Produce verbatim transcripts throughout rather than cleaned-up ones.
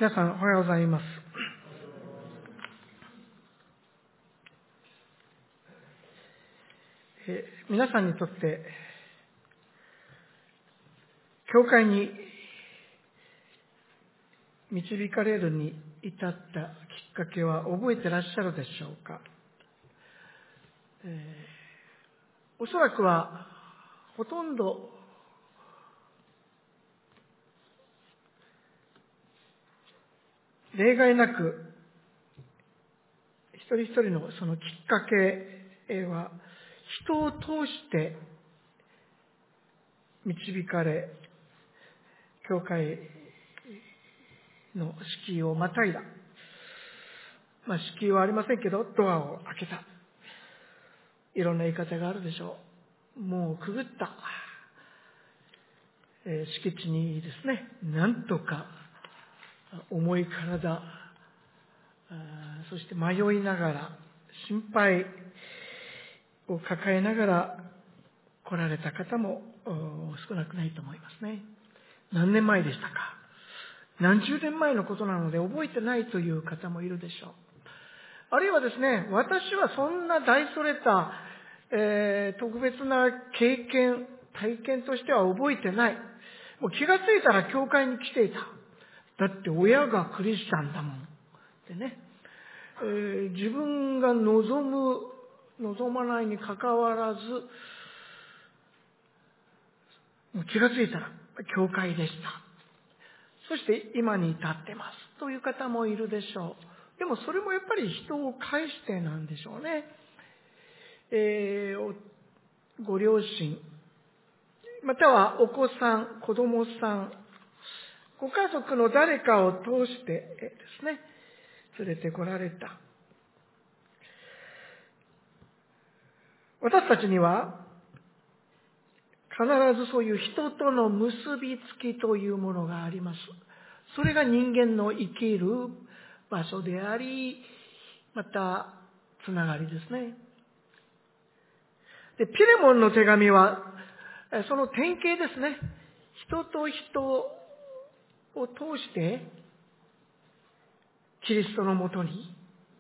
皆さんおはようございます。えー、皆さんにとって教会に導かれるに至ったきっかけは覚えてらっしゃるでしょうか。えー、おそらくはほとんど例外なく一人一人のそのきっかけは人を通して導かれ、教会の敷居をまたいだ。まあ敷居はありませんけど、ドアを開けた。いろんな言い方があるでしょう。もうくぐった、えー、敷地にですね、なんとか重い体、そして迷いながら、心配を抱えながら来られた方も少なくないと思いますね。何年前でしたか。何十年前のことなので覚えてないという方もいるでしょう。あるいはですね、私はそんな大それた、えー、特別な経験、体験としては覚えてない。もう気がついたら教会に来ていた。だって親がクリスチャンだもん。ってね、えー、自分が望む、望まないにかかわらず、もう気がついたら教会でした。そして今に至ってますという方もいるでしょう。でもそれもやっぱり人を介してなんでしょうね。えー、ご両親、またはお子さん、子供さん、ご家族の誰かを通してですね、連れてこられた。私たちには必ずそういう人との結びつきというものがあります。それが人間の生きる場所であり、またつながりですね。で、ピレモンの手紙はその典型ですね。人と人を通してキリストのもとに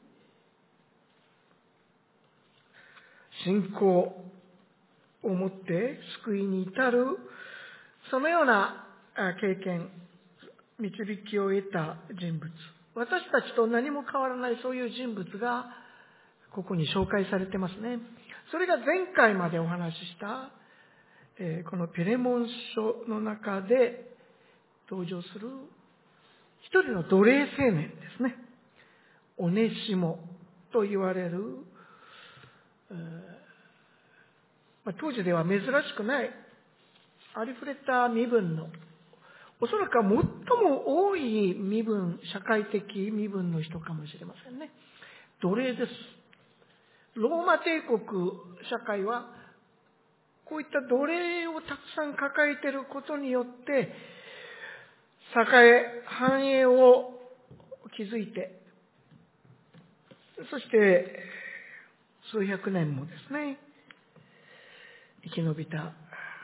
信仰を持って救いに至る、そのような経験、導きを得た人物。私たちと何も変わらないそういう人物がここに紹介されてますね。それが前回までお話しした、えー、このピレモン書の中で登場する一人の奴隷青年ですね。オネシモと言われる、えーまあ、当時では珍しくないありふれた身分の、おそらくは最も多い身分、社会的身分の人かもしれませんね。奴隷です。ローマ帝国社会はこういった奴隷をたくさん抱えていることによって栄え繁栄を築いて、そして数百年もですね生き延びた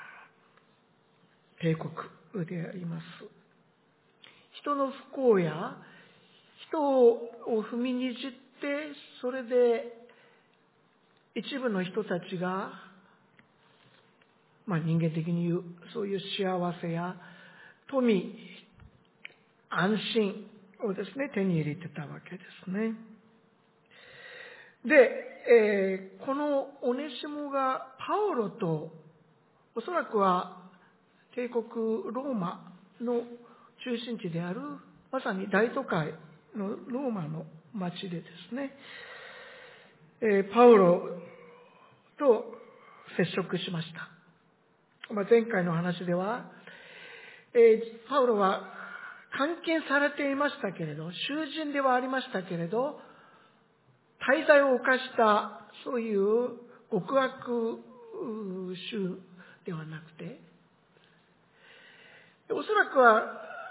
帝国であります。人の不幸や人を踏みにじって、それで一部の人たちが、まあ、人間的に言うそういう幸せや富、安心をですね手に入れてたわけですね。で、えー、このオネシモがパウロとおそらくは帝国ローマの中心地であるまさに大都会のローマの町でですね、えー、パウロと接触しました。まあ、前回の話では、えー、パウロは監禁されていましたけれど、囚人ではありましたけれど、大罪を犯したそういう極悪囚ではなくて、おそらくは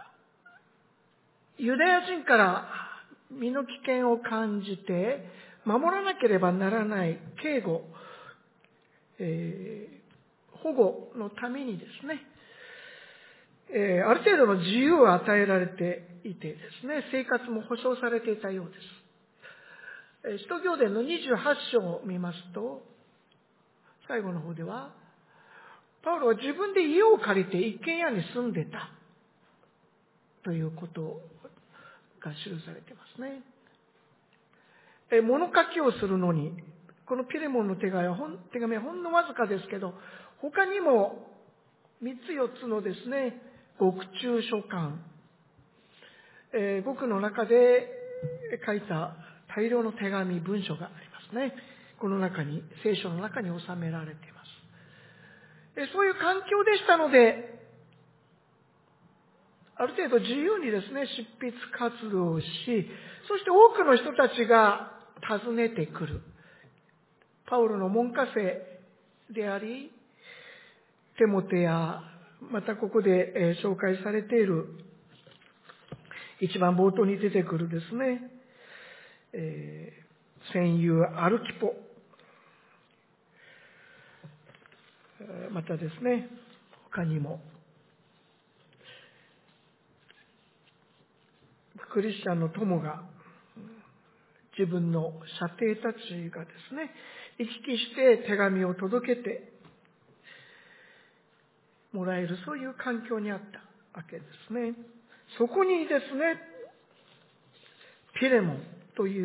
ユダヤ人から身の危険を感じて守らなければならない警護、えー、保護のためにですね、 えー、ある程度の自由を与えられていてですね、生活も保障されていたようです。えー、使徒行伝のにじゅうはち章を見ますと、最後の方では、パウロは自分で家を借りて一軒家に住んでたということが記されていますね。えー、物書きをするのに、このピレモンの手紙はほん、手紙はほんのわずかですけど、他にもみっつよっつのですね、獄中書簡、えー、獄の中で書いた大量の手紙、文書がありますね。この中に、聖書の中に収められています。えー、そういう環境でしたので、ある程度自由にですね、執筆活動をし、そして多くの人たちが訪ねてくる。パウロの門下生であり、テモテや、またここで紹介されている、一番冒頭に出てくるですね、えー、戦友アルキポ、またですね、他にも、クリスチャンの友が、自分の舎弟たちがですね、行き来して手紙を届けてもらえる、そういう環境にあったわけですね。そこにですね、ピレモンという、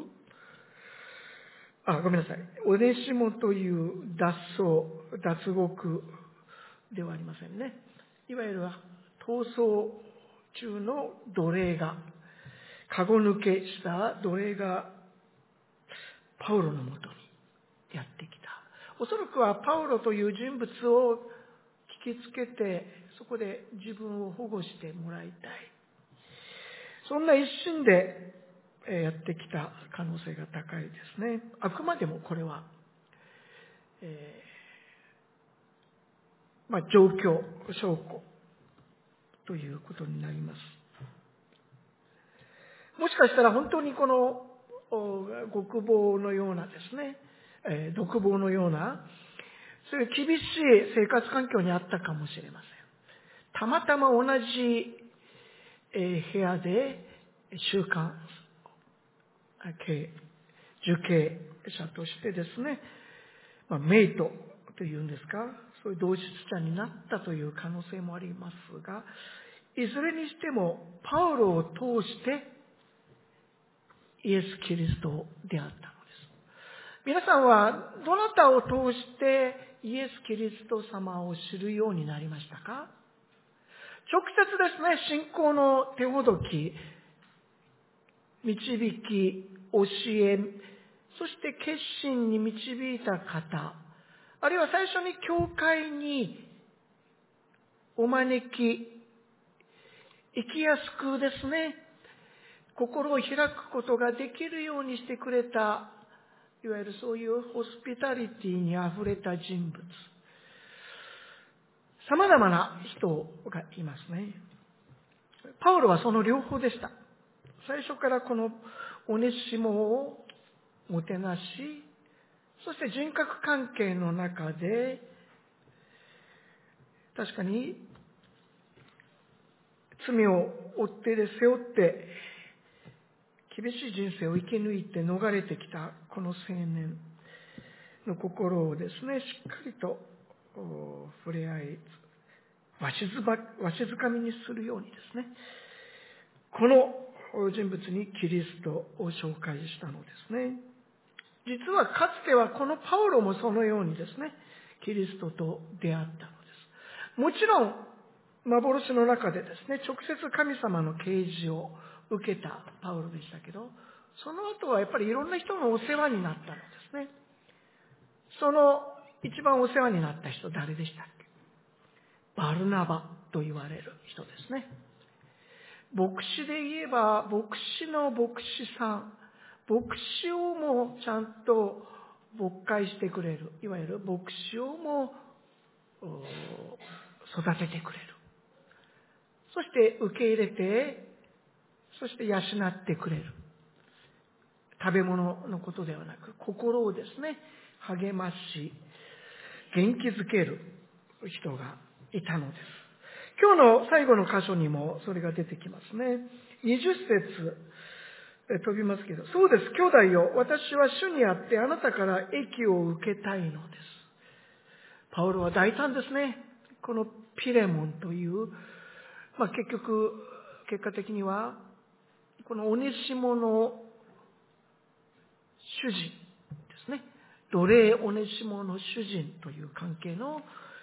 あ、ごめんなさい、オネシモという脱走、脱獄ではありませんね。いわゆる逃走中の奴隷が、かご抜けした奴隷がパウロのもとにやってきた。おそらくはパウロという人物を聞きつけて、そこで自分を保護してもらいたい。そんな一心でやってきた可能性が高いですね。あくまでもこれは、えーまあ、状況、証拠ということになります。もしかしたら本当にこの獄房のようなですね、えー、独房のような、そういう厳しい生活環境にあったかもしれません。たまたま同じ、えー、部屋で収監受刑者としてですね、まあ、メイトというんですか、そういう同室者になったという可能性もありますが、いずれにしてもパウロを通してイエス・キリストを出会ったのです。皆さんはどなたを通してイエス・キリスト様を知るようになりましたか？直接ですね、信仰の手ほどき、導き、教え、そして決心に導いた方、あるいは最初に教会にお招き、生きやすくですね、心を開くことができるようにしてくれた、いわゆるそういうホスピタリティにあふれた人物。様々な人がいますね。パウロはその両方でした。最初からこのオネシモをもてなし、そして人格関係の中で、確かに罪を負ってで背負って、厳しい人生を生き抜いて逃れてきたこの青年の心をですね、しっかりと触れ合い、わしづば、わしづかみにするようにですね、この人物にキリストを紹介したのですね。実はかつてはこのパウロもそのようにですね、キリストと出会ったのです。もちろん、幻の中でですね、直接神様の啓示を受けたパウロでしたけど、その後はやっぱりいろんな人のお世話になったのですね。その一番お世話になった人誰でしたっけ？バルナバと言われる人ですね。牧師で言えば、牧師の牧師さん、牧師をもちゃんと牧会してくれる、いわゆる牧師をも育ててくれる。そして受け入れて、そして養ってくれる。食べ物のことではなく、心をですね、励まし、元気づける人がいたのです。 今日の最後の箇所にもそれが出てきますね。にじゅっ節飛びますけど、そうです、兄弟よ、私は主にあってあなたから益を受けたいのです。パウロは大胆ですね。このピレモンという、まあ、結局、結果的には、このオネシモの主人ですね。奴隷オネシモの主人という関係の、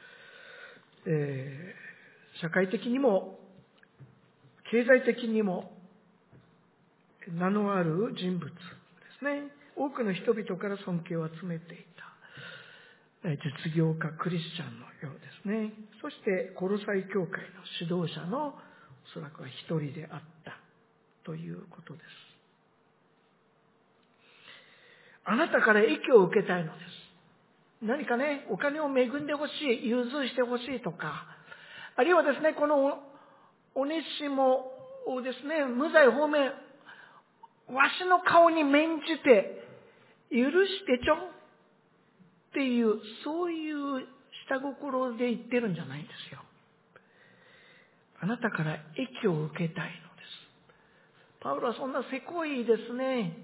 えー、社会的にも、経済的にも、名のある人物ですね。多くの人々から尊敬を集めていた実業家クリスチャンのようですね。そしてコロサイ教会の指導者のおそらくは一人であったということです。あなたから益を受けたいのです。何かね、お金を恵んでほしい、融通してほしいとか、あるいはですね、このオネシモをですね、無罪放免、わしの顔に免じて許してちょっていう、そういう下心で言ってるんじゃないんですよ。あなたから益を受けたいのです。パウロはそんなせこいですね、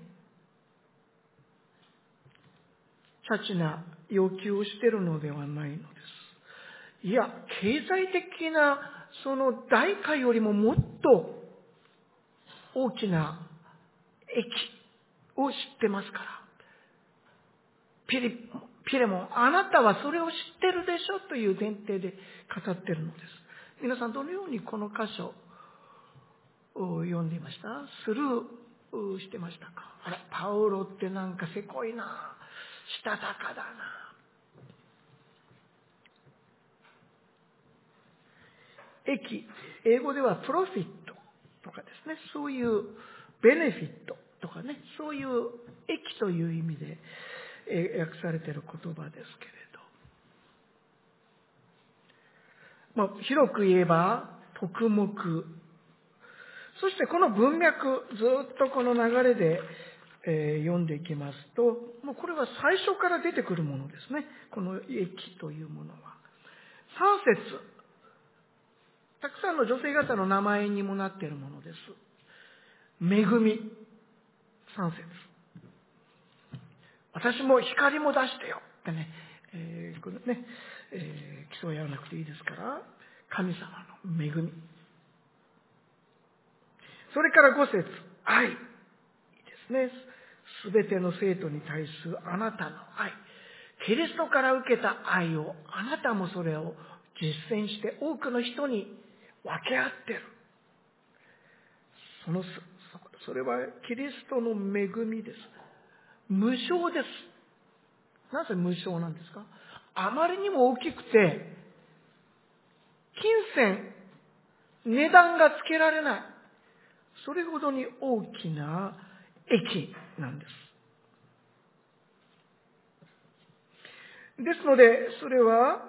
チャチな要求をしているのではないのです。いや、経済的なその代価よりももっと大きな益を知ってますから。ピリ、ピレモン、あなたはそれを知ってるでしょという前提で語っているのです。皆さんどのようにこの箇所を読んでいました？スルーしてましたか？あら、パウロってなんかせこいな、したたかだな。益、英語ではプロフィットとかですね、そういうベネフィットとかね、そういう益という意味で訳されている言葉ですけれど、まあ、広く言えば徳目、そしてこの文脈、ずっとこの流れで、えー、読んでいきますと、もうこれは最初から出てくるものですね。この益というものは。さん節、たくさんの女性方の名前にもなっているものです。恵み、さん節。私も光も出してよってね、えー、このね、えー、競い合わなくていいですから、神様の恵み。それからご節、愛ですね。すべての生徒に対するあなたの愛。キリストから受けた愛を、あなたもそれを実践して多くの人に分け合っている。その、それはキリストの恵みです。無償です。なぜ無償なんですか？あまりにも大きくて、金銭、値段がつけられない。それほどに大きな益なんです。ですので、それは、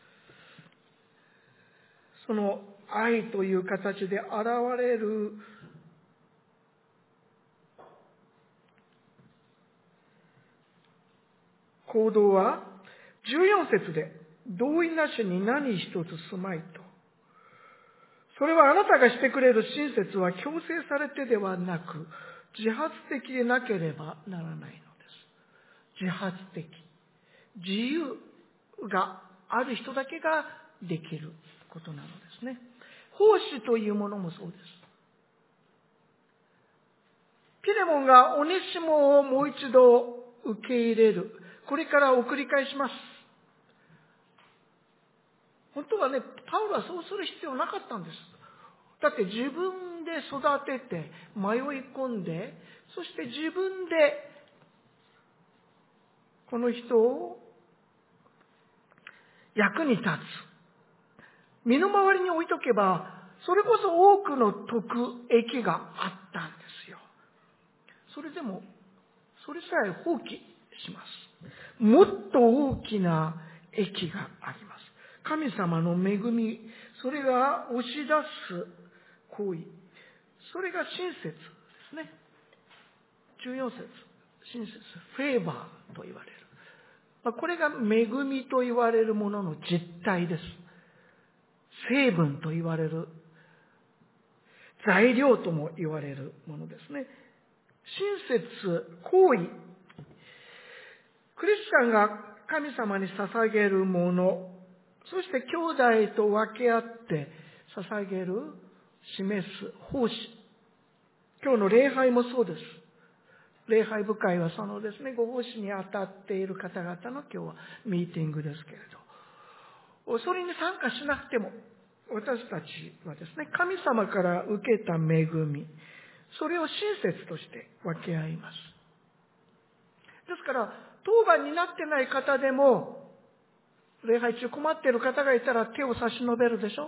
その愛という形で現れる行動は、じゅうよん節で、同意なしに何一つすまいと。それはあなたがしてくれる親切は強制されてではなく、自発的でなければならないのです。自発的。自由がある人だけができることなのですね。奉仕というものもそうです。ピレモンがオネシモをもう一度受け入れる。これから送り返します。本当はね、パウロはそうする必要なかったんです。だって自分で育てて、迷い込んで、そして自分でこの人を役に立つ。身の回りに置いとけば、それこそ多くの徳、益があったんですよ。それでも、それさえ放棄します。もっと大きな益があります。神様の恵み、それが押し出す行為。それが親切ですね。じゅうよん節、親切、フェーバーと言われる。これが恵みと言われるものの実態です。 成分と言われる、材料とも言われるものですね。親切、行為。クリスチャンが神様に捧げるもの、そして兄弟と分け合って捧げる、示す奉仕。今日の礼拝もそうです。礼拝部会はそのですね、ご奉仕に当たっている方々の今日はミーティングですけれど、それに参加しなくても、私たちはですね、神様から受けた恵み、それを親切として分け合います。ですから、当番になってない方でも、礼拝中困っている方がいたら手を差し伸べるでしょ。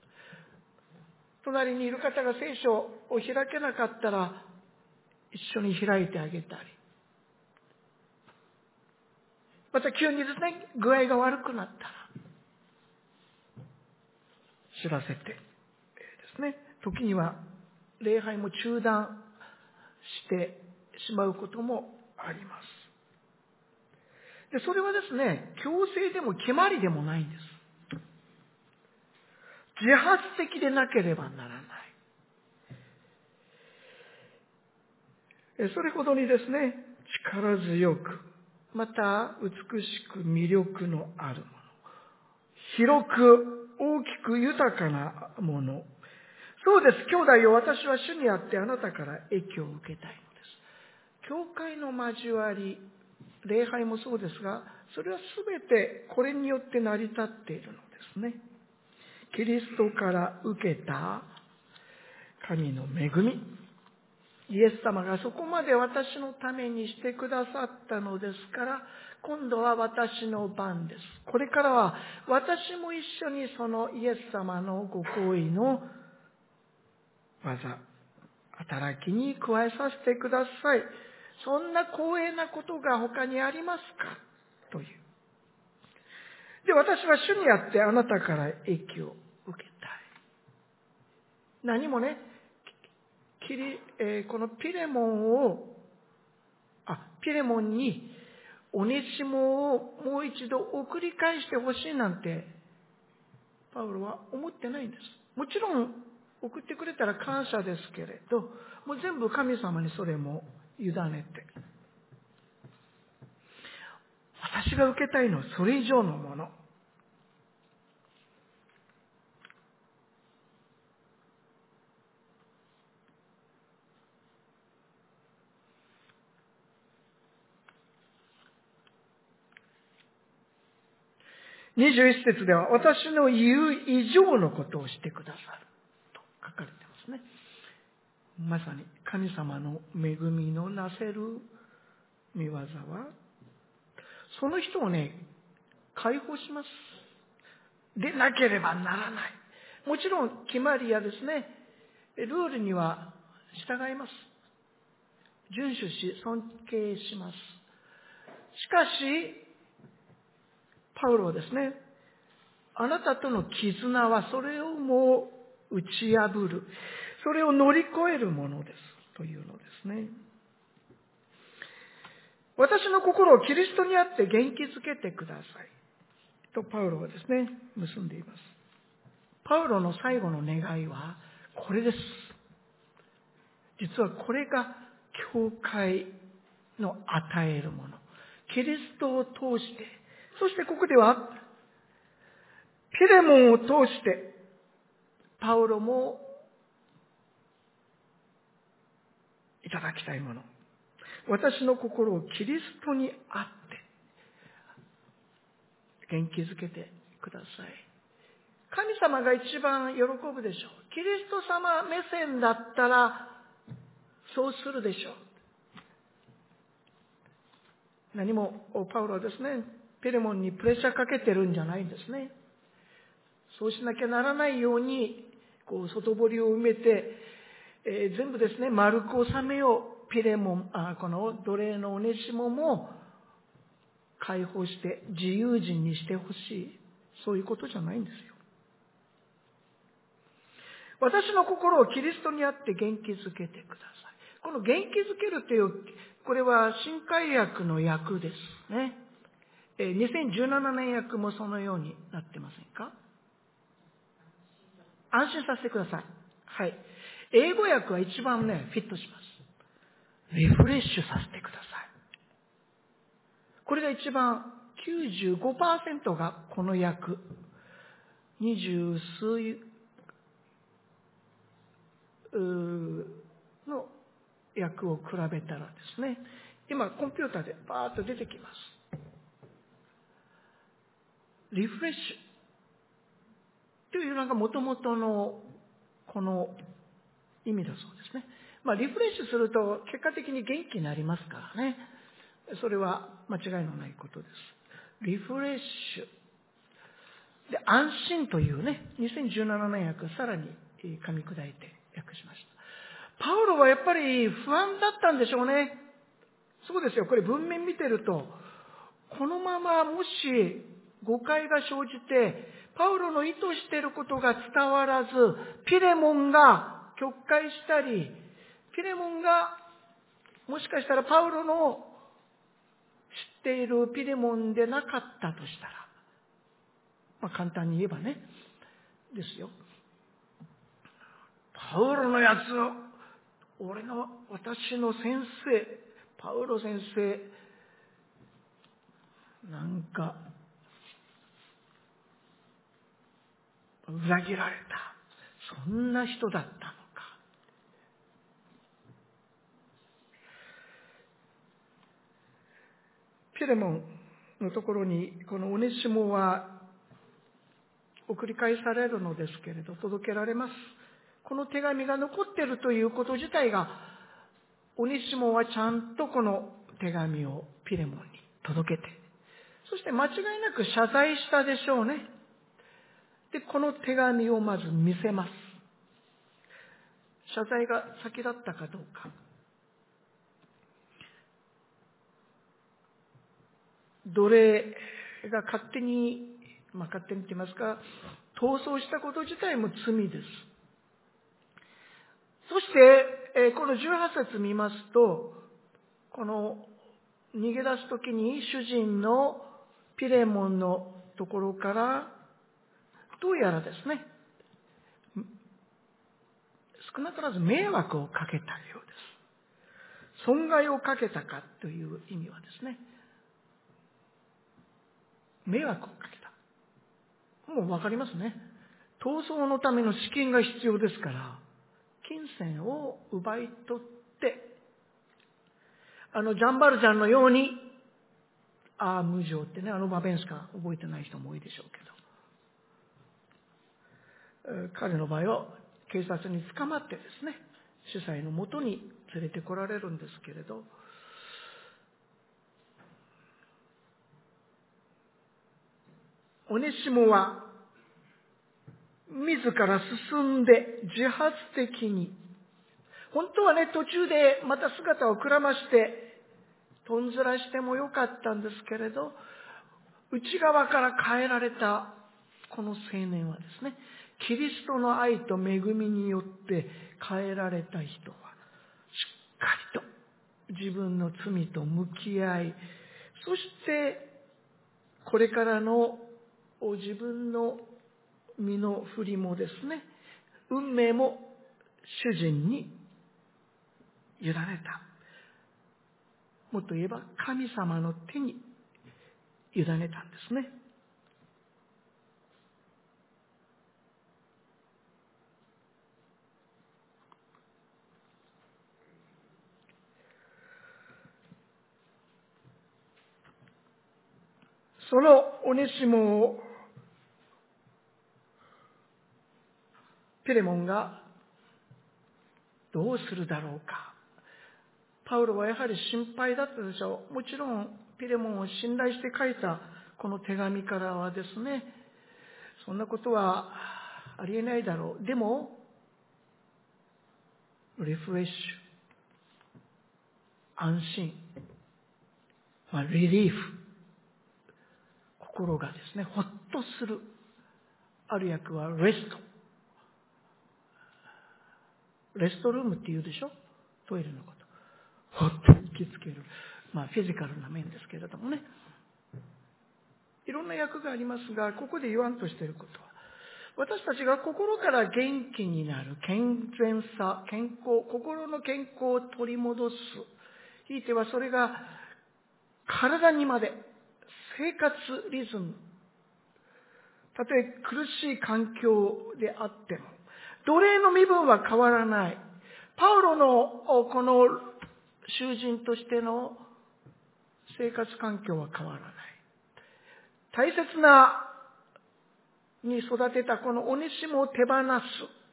隣にいる方が聖書を開けなかったら、一緒に開いてあげたり。また急にですね、具合が悪くなったら、知らせてですね、時には礼拝も中断してしまうこともあります。で、それはですね、強制でも決まりでもないんです。自発的でなければならない。それほどにですね、力強く、また美しく魅力のあるもの。広く、大きく豊かなもの。そうです、兄弟よ、私は主にあってあなたから益を受けたいのです。教会の交わり、礼拝もそうですが、それはすべてこれによって成り立っているのですね。キリストから受けた神の恵み。イエス様がそこまで私のためにしてくださったのですから、今度は私の番です。これからは私も一緒にそのイエス様のご行為の技、働きに加えさせてください。そんな光栄なことが他にありますかという。で、私は主にあってあなたから益を受けたい。何もね、キリえー、このピレモンを、あ、ピレモンにオネシモをもう一度送り返してほしいなんて、パウロは思ってないんです。もちろん送ってくれたら感謝ですけれど、もう全部神様にそれも委ねて。私が受けたいのはそれ以上のもの。にじゅういち節では、私の言う以上のことをしてくださると書かれてますね。まさに神様の恵みのなせる御業は、その人をね、解放します。でなければならない。もちろん決まりやですね、ルールには従います。遵守し、尊敬します。しかし、パウロはですね、あなたとの絆はそれをもう打ち破る。それを乗り越えるものです。というのですね。私の心をキリストにあって元気づけてください。とパウロはですね、結んでいます。パウロの最後の願いはこれです。実はこれが教会の与えるもの。キリストを通して、そしてここではピレモンを通してパウロもいただきたいもの。私の心をキリストにあって元気づけてください。神様が一番喜ぶでしょう。キリスト様目線だったらそうするでしょう。何もパウロはですね、ピレモンにプレッシャーかけてるんじゃないんですね。そうしなきゃならないようにこう外堀を埋めて、えー、全部ですね丸く収めよう。ピレモン、あこの奴隷のオネシモも解放して自由人にしてほしい。そういうことじゃないんですよ。私の心をキリストにあって元気づけてください。この元気づけるという、これは新海訳の訳ですね。にせんじゅうななねん訳もそのようになってませんか？ 安心させてください。はい。英語訳は一番ね、フィットします。リフレッシュさせてください。これが一番、きゅうじゅうごパーセント がこの訳。二十数の訳を比べたらですね、今コンピューターでバーッと出てきます。リフレッシュというのが元々のこの意味だそうですね。まあリフレッシュすると結果的に元気になりますからね。それは間違いのないことです。リフレッシュ。で、安心というね、にせんじゅうななねん訳さらに噛み砕いて訳しました。パウロはやっぱり不安だったんでしょうね。そうですよ。これ文面見てると、このままもし誤解が生じて、パウロの意図していることが伝わらず、ピレモンが曲解したり、ピレモンがもしかしたらパウロの知っているピレモンでなかったとしたら、まあ簡単に言えばね、ですよ。パウロのやつ、俺の、私の先生、パウロ先生、なんか、裏切られた。そんな人だったのか。ピレモンのところに、このオネシモは送り返されるのですけれど、届けられます。この手紙が残っているということ自体が、オネシモはちゃんとこの手紙をピレモンに届けて、そして間違いなく謝罪したでしょうね。で、この手紙をまず見せます。謝罪が先だったかどうか。奴隷が勝手に、まあ勝手に言いますか、逃走したこと自体も罪です。そして、このじゅうはち節見ますと、この逃げ出すときに主人のピレモンのところから、どうやらですね、少なからず迷惑をかけたようです。損害をかけたかという意味はですね、迷惑をかけた。もうわかりますね。逃走のための資金が必要ですから、金銭を奪い取って、あのジャンバルジャンのように、ああ、無情ってね、あの場面しか覚えてない人も多いでしょうけど、彼の場合は警察に捕まってですね、司祭のもとに連れてこられるんですけれど、オネシモは自ら進んで自発的に、本当はね、途中でまた姿をくらましてとんずらしてもよかったんですけれど、内側から変えられたこの青年はですね、キリストの愛と恵みによって変えられた人は、しっかりと自分の罪と向き合い、そしてこれからの自分の身の振りもですね、運命も主人に委ねた。もっと言えば神様の手に委ねたんですね。そのオネシモをピレモンがどうするだろうか。パウロはやはり心配だったでしょう。もちろんピレモンを信頼して書いたこの手紙からはですね、そんなことはありえないだろう。でもリフレッシュ、安心、まあ、リリーフ、心がですね、ほっとする。ある訳はレスト。レストルームって言うでしょ、トイレのこと。ほっと引きつける。まあ、フィジカルな面ですけれどもね。いろんな訳がありますが、ここで言わんとしていることは、 私たちが心から元気になる健全さ、健康、心の健康を取り戻す。ひいてはそれが体にまで、生活リズム、たとえ苦しい環境であっても、奴隷の身分は変わらない。パウロのこの囚人としての生活環境は変わらない。大切なに育てたこのオネシモを手放す。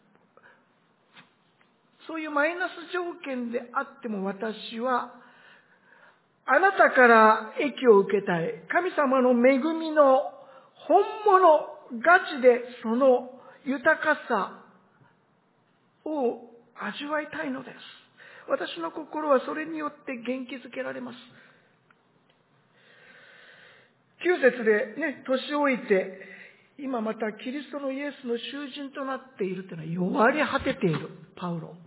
そういうマイナス条件であっても私はあなたから益を受けたい。神様の恵みの本物、ガチでその豊かさを味わいたいのです。私の心はそれによって元気づけられます。きゅう節でね、年老いて、今またキリストのイエスの囚人となっているというのは弱り果てているパウロ。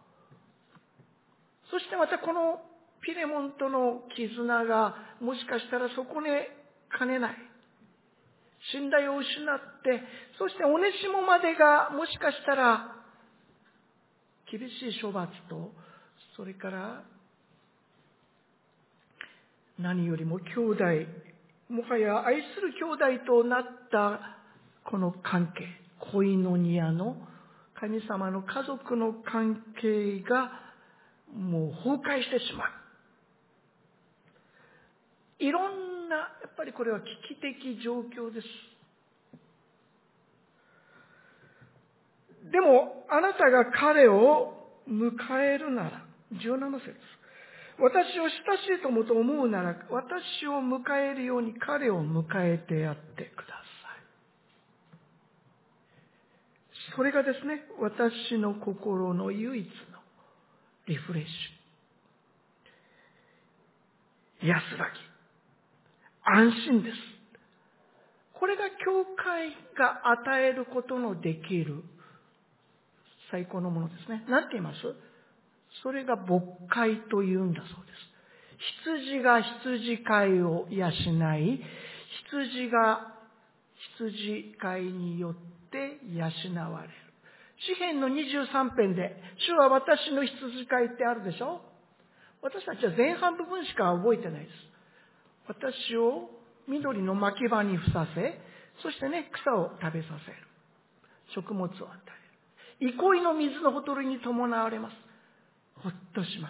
そしてまたこのピレモンとの絆がもしかしたら損ねかねない。信頼を失って、そしてオネシモまでがもしかしたら厳しい処罰と、それから何よりも兄弟、もはや愛する兄弟となったこの関係、コイノニアの神様の家族の関係がもう崩壊してしまう。いろんな、やっぱりこれは危機的状況です。でも、あなたが彼を迎えるなら、じゅうなな節。私を親しい友と思うなら、私を迎えるように彼を迎えてやってください。それがですね、私の心の唯一のリフレッシュ。安らぎ。安心です。これが教会が与えることのできる最高のものですね。何て言います？それが牧会というんだそうです。羊が羊飼いを養い、羊が羊飼いによって養われる。詩編のにじゅうさん編で、主は私の羊飼いってあるでしょ？私たちは前半部分しか覚えてないです。私を緑の牧場にふさせ、そしてね、草を食べさせる。食物を与える。憩いの水のほとりに伴われます。ほっとします。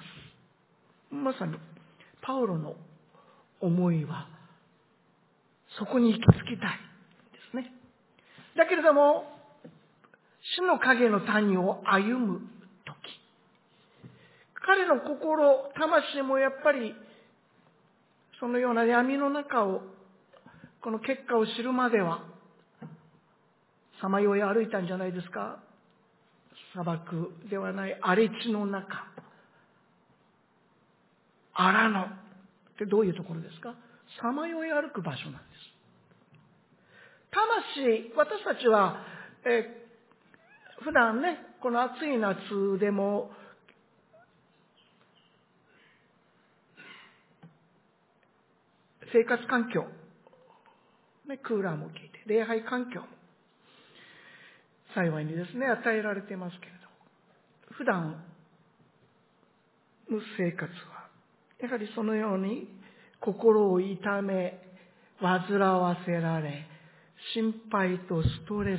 まさに、パウロの思いは、そこに行き着きたいですね。だけれども、死の影の谷を歩むとき、彼の心、魂もやっぱり、そのような闇の中を、この結果を知るまでは、さまよい歩いたんじゃないですか。砂漠ではない荒れ地の中。荒野ってどういうところですか？さまよい歩く場所なんです。魂、私たちは、えー、普段ね、この暑い夏でも、生活環境、ね、クーラーも効いて、礼拝環境も幸いにですね、与えられていますけれど、普段の生活は、やはりそのように心を痛め、煩わせられ、心配とストレス、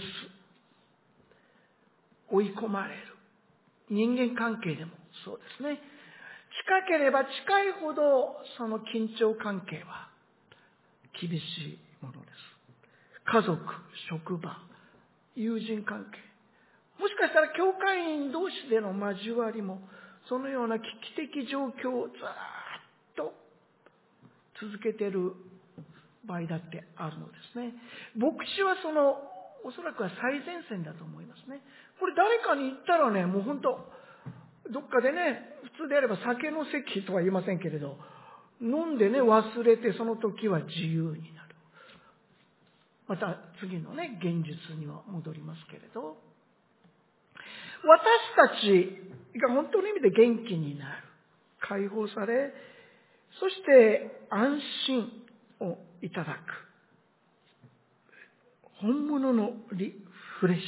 追い込まれる。人間関係でもそうですね。近ければ近いほどその緊張関係は厳しいものです。家族、職場、友人関係。もしかしたら教会員同士での交わりもそのような危機的状況をずっと続けている場合だってあるのですね。牧師はそのおそらくは最前線だと思いますね。これ誰かに言ったらね、もう本当どっかでね、普通であれば酒の席とは言いませんけれど、飲んでね忘れてその時は自由になる。また次のね現実には戻りますけれど、私たちが本当の意味で元気になる、解放され、そして安心をいただく本物のリフフレッシュ、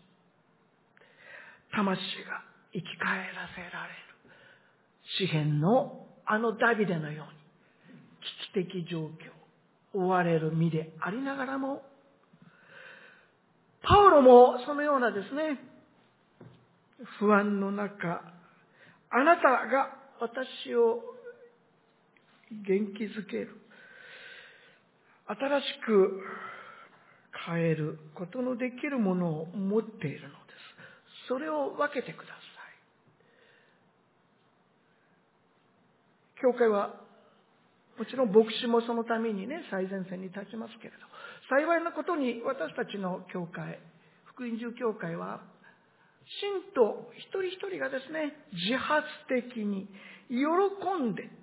魂が生き返らせられる、詩篇のあのダビデのように危機的状況、追われる身でありながらも、パウロもそのようなですね、不安の中、あなたが私を元気づける、新しく変えることのできるものを持っているのです。それを分けてください。教会はもちろん牧師もそのためにね、最前線に立ちますけれど、幸いなことに私たちの教会、福音住教会は、信徒一人一人がですね、自発的に喜んで、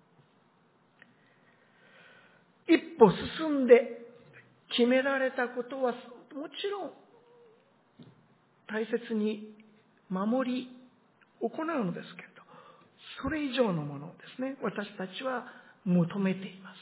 一歩進んで決められたことはもちろん大切に守り行うのですけれど、それ以上のものをですね、私たちは求めています。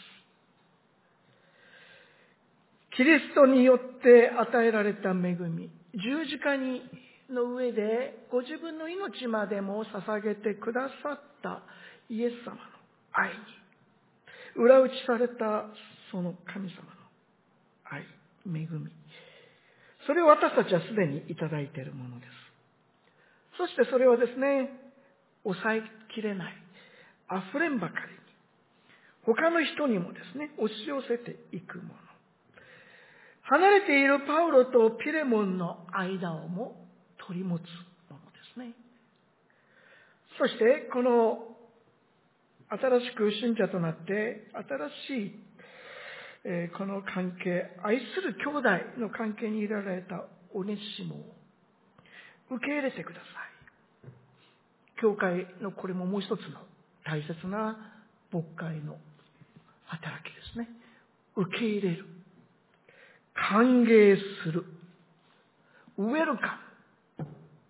キリストによって与えられた恵み、十字架にの上でご自分の命までも捧げてくださったイエス様の愛に裏打ちされたその神様の愛、恵み、それを私たちはすでにいただいているものです。そしてそれはですね、抑えきれない、溢れんばかりに他の人にもですね、押し寄せていくもの。離れているパウロとピレモンの間をも取り持つものですね。そしてこの新しく信者となって新しい、えー、この関係、愛する兄弟の関係に入れられたオネシモを受け入れてください。教会のこれももう一つの大切な牧会の働きですね。受け入れる、歓迎する、ウェルカム。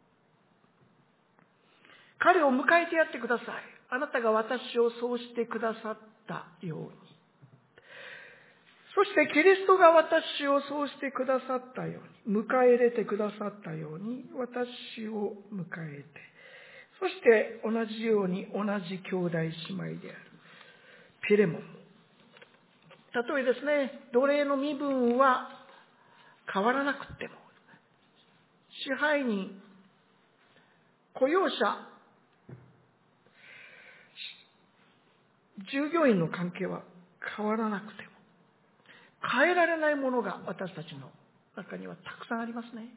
彼を迎えてやってください。あなたが私をそうしてくださったように。そしてキリストが私をそうしてくださったように、迎え入れてくださったように、私を迎えて、そして同じように同じ兄弟姉妹であるピレモン。たとえですね、奴隷の身分は変わらなくても、支配人、雇用者、従業員の関係は変わらなくても、変えられないものが私たちの中にはたくさんありますね。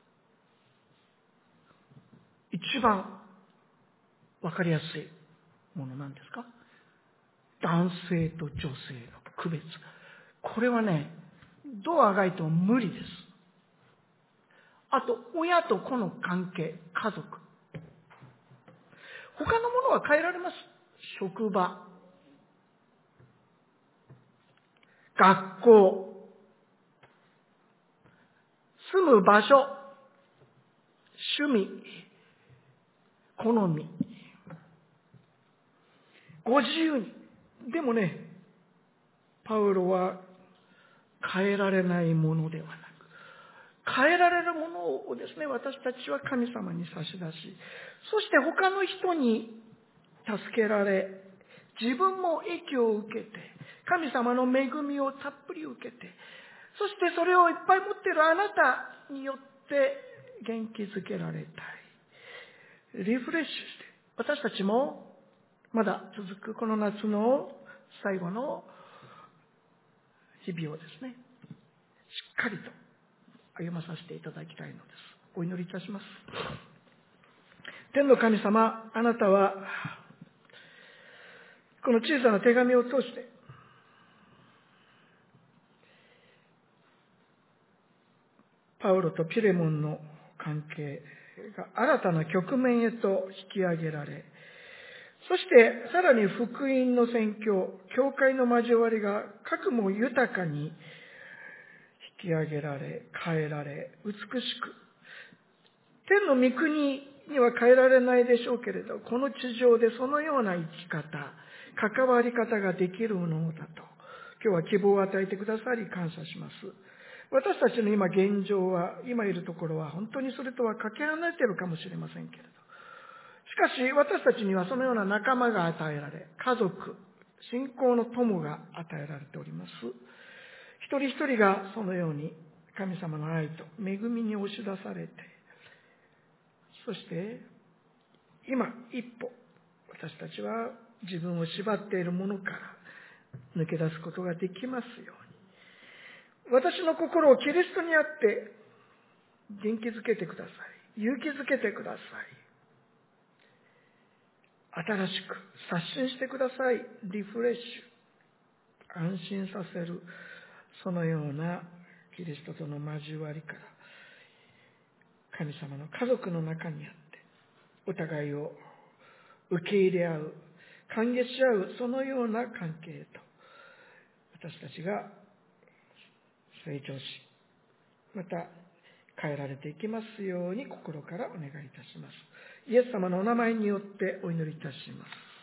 一番わかりやすいものなんですか？男性と女性の区別。これはね、どうあがいても無理です。あと、親と子の関係、家族。他のものは変えられます。職場、学校、住む場所、趣味、好み、ご自由に。でもね、パウロは変えられないものではなく、変えられるものをですね、私たちは神様に差し出し、そして他の人に助けられ、自分も益を受けて、神様の恵みをたっぷり受けて、そしてそれをいっぱい持っているあなたによって元気づけられたい。リフレッシュして、私たちもまだ続くこの夏の最後の日々をですね、しっかりと歩まさせていただきたいのです。お祈りいたします。天の神様、あなたはこの小さな手紙を通してパウロとピレモンの関係が新たな局面へと引き上げられ、そしてさらに福音の宣教、教会の交わりがかくも豊かに引き上げられ、変えられ、美しく、天の御国には変えられないでしょうけれど、この地上でそのような生き方、関わり方ができるものだと、今日は希望を与えてくださり感謝します。 私たちの今現状は、今いるところは本当にそれとはかけ離れているかもしれませんけれど、しかし私たちにはそのような仲間が与えられ、家族、信仰の友が与えられております。一人一人がそのように神様の愛と恵みに押し出されて、そして今一歩私たちは自分を縛っているものから抜け出すことができますように、私の心をキリストにあって元気づけてください。勇気づけてください。新しく刷新してください。リフレッシュ、安心させる、そのようなキリストとの交わりから、神様の家族の中にあってお互いを受け入れ合う、歓迎し合う、そのような関係へと私たちが成長し、また変えられていきますように心からお願いいたします。イエス様のお名前によってお祈りいたします。